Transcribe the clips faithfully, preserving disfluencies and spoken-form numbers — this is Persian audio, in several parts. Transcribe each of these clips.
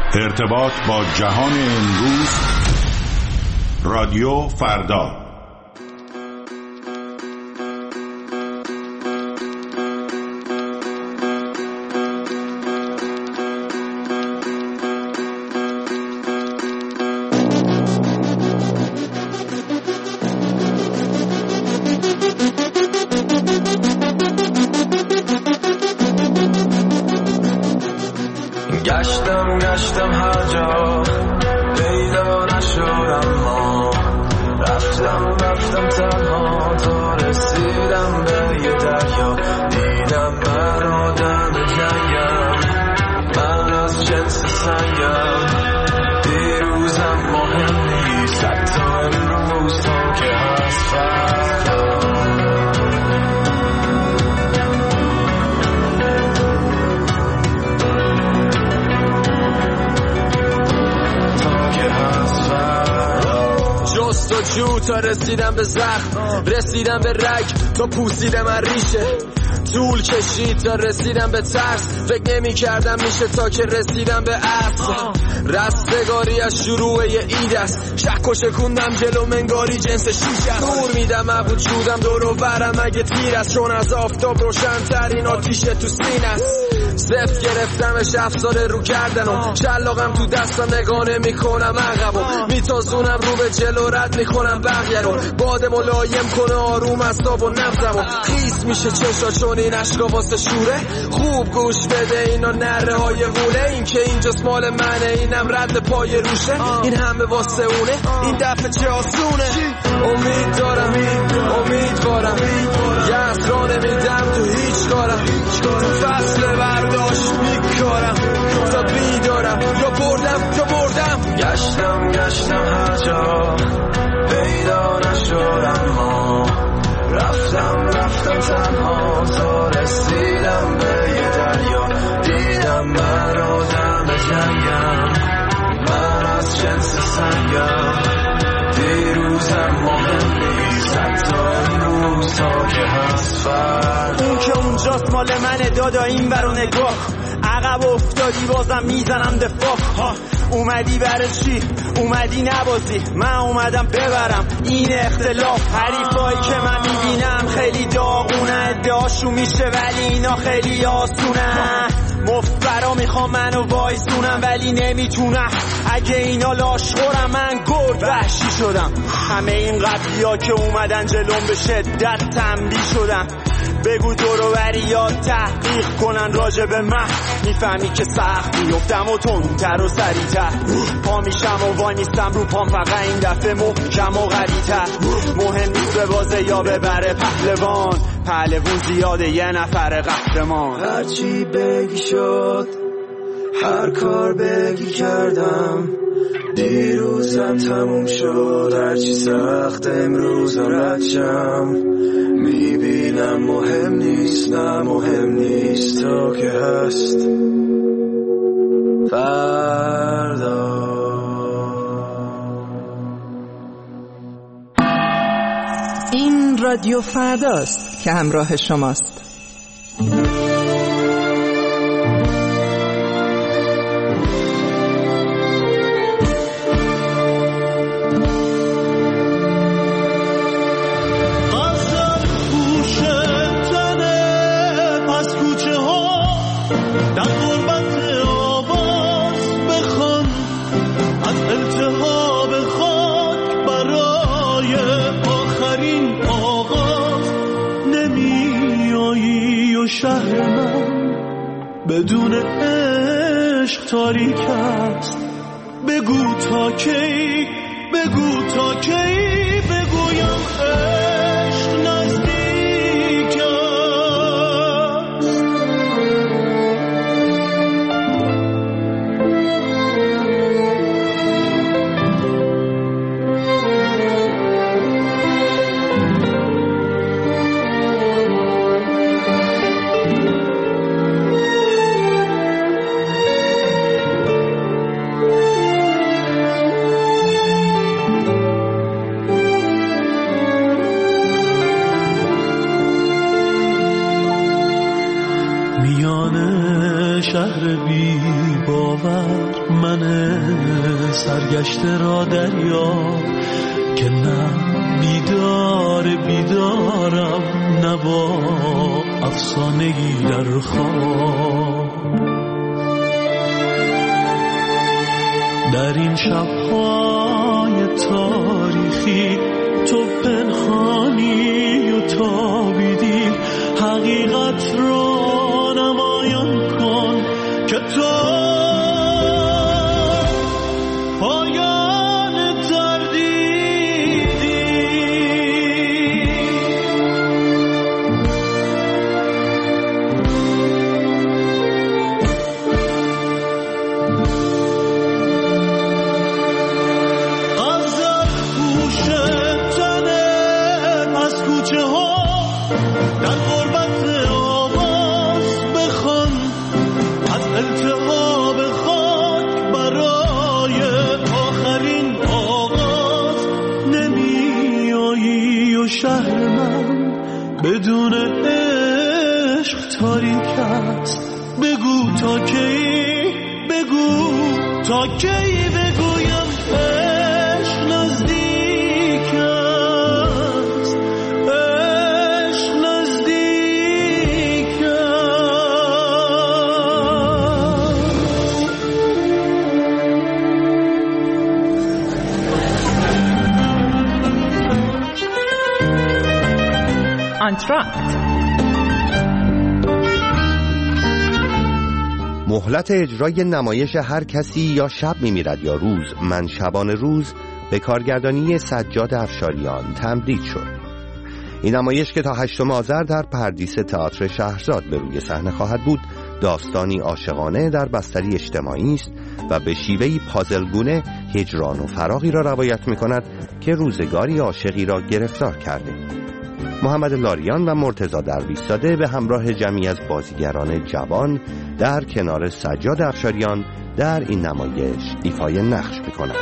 ارتباط با جهان امروز، رادیو فردا. گشتم گشتم هر جا پیدا نشد، اما رفتم رفتم تنها تا رسیدم به یه دریا. دیدم من آدم جنگم، من از جنس سنگم. دیروزم مهم نیست، حتی امروز تا که هست فردا. جستجو تا رسیدم به زخم، رسیدم به رگ تا پوسیدم از ریشه. طول کشید تا رسیدم به ترس، فکر نمی کردم میشه تا که رسیدم به اصل. رستگاری از شروع یه اید است، شک و شکوندم جلو منگاری جنس شیش است. دور میدم از وجودم دور و برم اگه تیر است، چون از آفتاب روشن ترین آتیش تو سین است. زفت گرفتمش افسانه رو کردن و شلاقم تو دستم نگانه میکنم عقبو، میتازونم رو به جلو رد میکنم بقیه رو. باد ملایم کنه آروم اصاب و نبزم و خیس میشه چشا چون این عشقا واسه شوره. خوب گوش بده اینا نره های غوله، این که اینجاست مال منه، اینم رد پای روشه. این همه واسه اونه، این دفعه چه آسونه. امید دارم امیدوارم، یه اسرا نمیدم تو هیچ کارم. تو فصل برداشت میکارم تا بیدارم، یا بردم یا بردم. گشتم گشتم هر جا پیدا نشد، اما رفتم رفتم تنها تا رسیدم به یه دریا. دیدم من آدم جنگم، من از جنس سنگم. دیروزم مهم نیست، حتی امروز تا که هست فردا. اون که اونجاست مال منه دادا، این برو نگاه. عقب افتادی بازم میزنم دفاع. ها اومدی برای چی؟ اومدی نبازی، من اومدم ببرم. این اختلاف حریفایی که من میبینم خیلی داغونه، ادعاشو میشه ولی اینا خیلی آسونه. مفبرا میخوام منو وایسونم ولی نمیتونم. اگه اینا لاشخورم من گرد وحشی شدم. همه این قبلی ها که اومدن جلوم به شدت تنبیه شدم. بگو دورو بریات تحقیق کنن راجع به من، میفهمی که سخت میفتم و تندتر و سریعتر. پا میشم و وای نیستم رو پام، فقط این دفعه محکم و قوی‌تر. مهم نیست به بازه یا ببره پهلوان، پهلوون زیاده یه نفر قهرمان. هرچی بگی شد، هر کار بگی کردم. دیروزم تموم شد، هرچی سخت امروزم رد شم. میبینم مهم نیست، نه مهم نیست تا که هست فردا. این رادیو فرداست که همراه شماست. شهر من بدون عشق تاریک است. بگو تا کی، بگو تا کی بگویم عشق نزدیک است. آور من سرگشته را دریاب که نه بیدار بیدارم نه با افسانه‌ای در خواب. در این شب‌های تاریخی تو پنهانی و تابیدی، حقیقت را نمایان کن که تو پایان تردیدی. غزل پوش تنه از کوچه ها در غربت آواز بخوان، از التهاب خاک برای آخرین آغاز نمی آیی و شهر من بدون عشق تاریک است. بگو تا کی، بگو تا کی بگویم عشق نزدیک است، عشق نزدیک است. آنتراکت مهلت اجرای نمایش هر کسی یا شب میمیرد یا روز من شبان روز به کارگردانی سجاد افشاریان تمدید شد. این نمایش که تا هشتم آذر در پردیس تئاتر شهرزاد به روی صحنه خواهد بود، داستانی عاشقانه در بستری اجتماعی است و به شیوهی پازلگونه هجران و فراقی را روایت می‌کند که روزگاری عاشقی را گرفتار کرده. محمد لاریان و مرتضی درویش‌زاده به همراه جمعی از بازیگران جوان در کنار سجاد افشاریان در این نمایش ایفای نقش می‌کنند.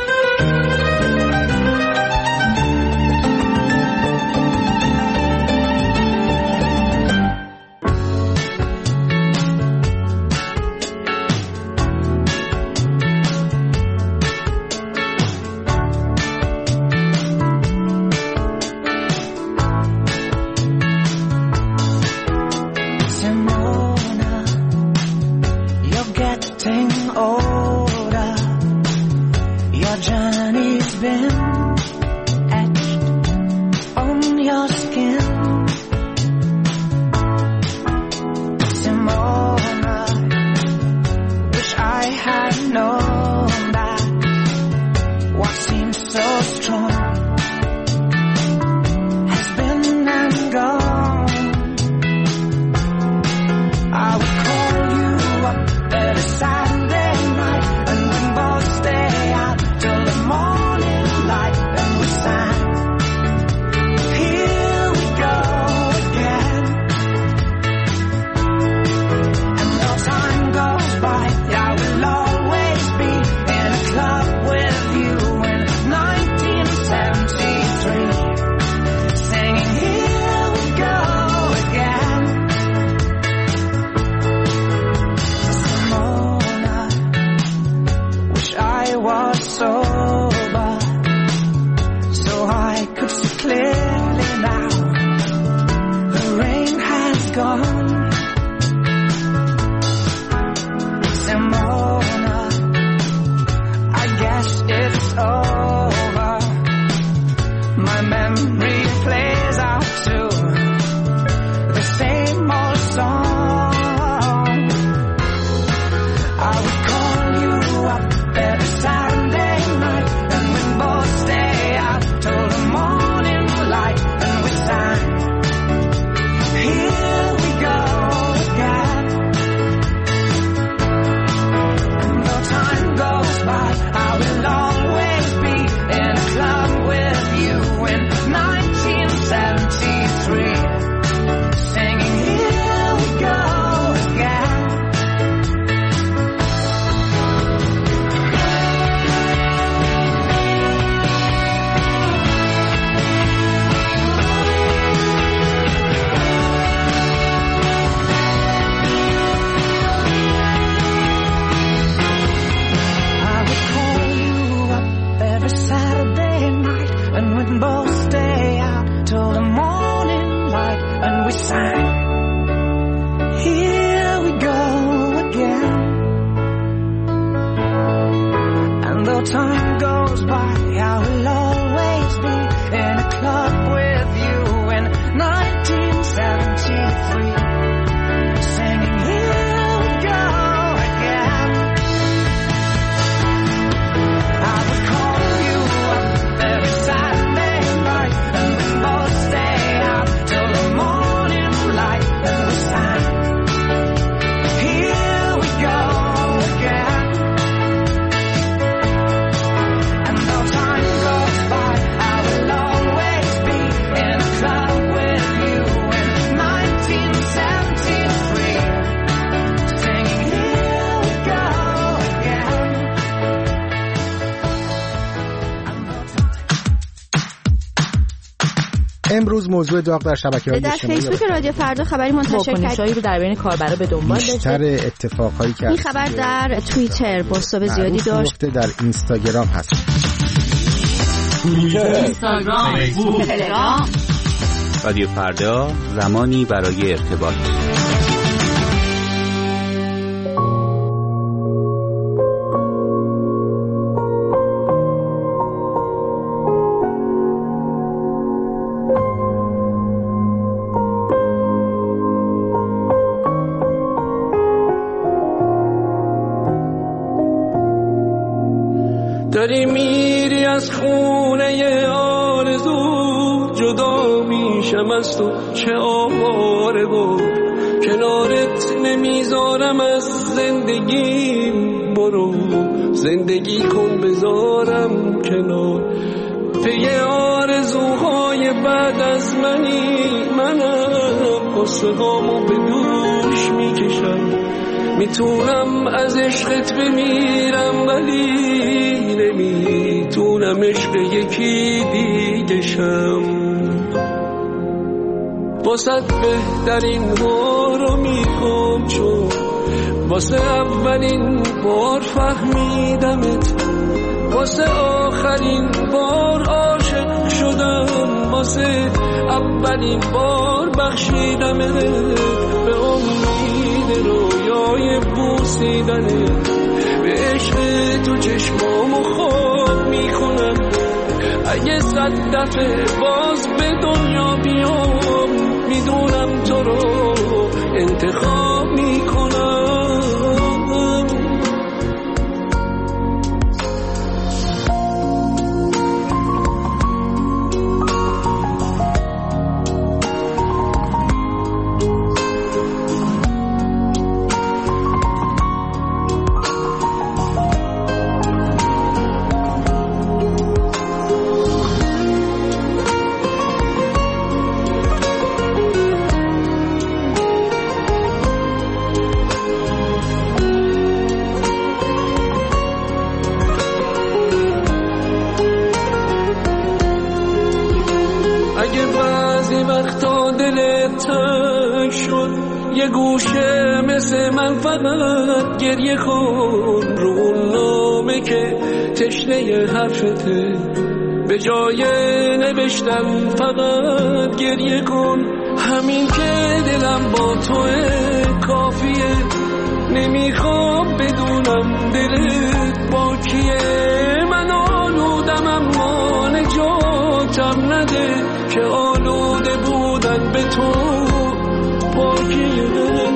Always though time goes by, I will always be in a club with you in nineteen seventy-three, singing here we go again. I would call you up every Saturday night, and we both stay out till the morning light, and we sang here we go again. And though time goes by, I will always be in a club with you in nineteen seventy-three, singing here we go again. امروز موضوع داغ در شبکه‌های در اجتماعی فیسبوک رادیو فردا خبری منتشر واکنش‌هایی رو در بین کاربرا به دنبال داشته. بیشتر اتفاقهایی که این خبر در توییتر بازتاب زیادی داشت. در اینستاگرام هست. اینستاگرام، فیسبوک، تلگرام. رادیو فردا، زمانی برای ارتباط. داری میری از خونه آرزو، جدا میشم از تو چه آواره بود، کنارت نمیذارم از زندگی، برو زندگی کن بذارم کنار، پی آرزوهای بعد از منی، منم قصه هامو به دوش میکشم، میتونم از عشقت بمیرم ولی نمیتونم عشق یکی دیگه شم، واسه بهترین ها رو میخوام چون واسه اولین بار فهمیدمت، واسه آخرین بار عاشق شدم، واسه اولین بار بخشیدمت، به امید رویای بوسیدنت، به عشق تو چشمامو خواب میکنم، اگه صد دفعه باز به دنیا بیام، میدونم تو رو انتخاب میکنم. یه گوشه مثل من فقط گریه کن، رو اون نامه که تشنه حرفته، به جای نوشتن فقط گریه کن، همین که دلم با توه کافیه، نمیخوام بدونم دلت با کیه، من آلودم اما نجاتم نده، که آلوده بودن به تو پاکیه،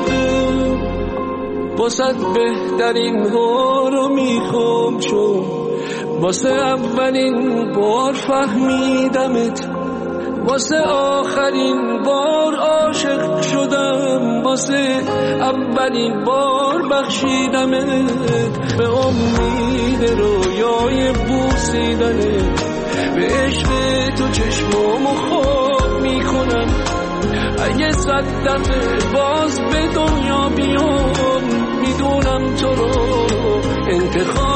واسه بهترین ها رو میخوام چون واسه اولین بار فهمیدمت، واسه آخرین بار عاشق شدم، واسه اولین بار بخشیدمت، به امید رویای بوسیدنت، به عشق تو چشمامو خواب میکنم، اگه صد دفعه باز به دنیا بیام، میدونم تو رو انتخاب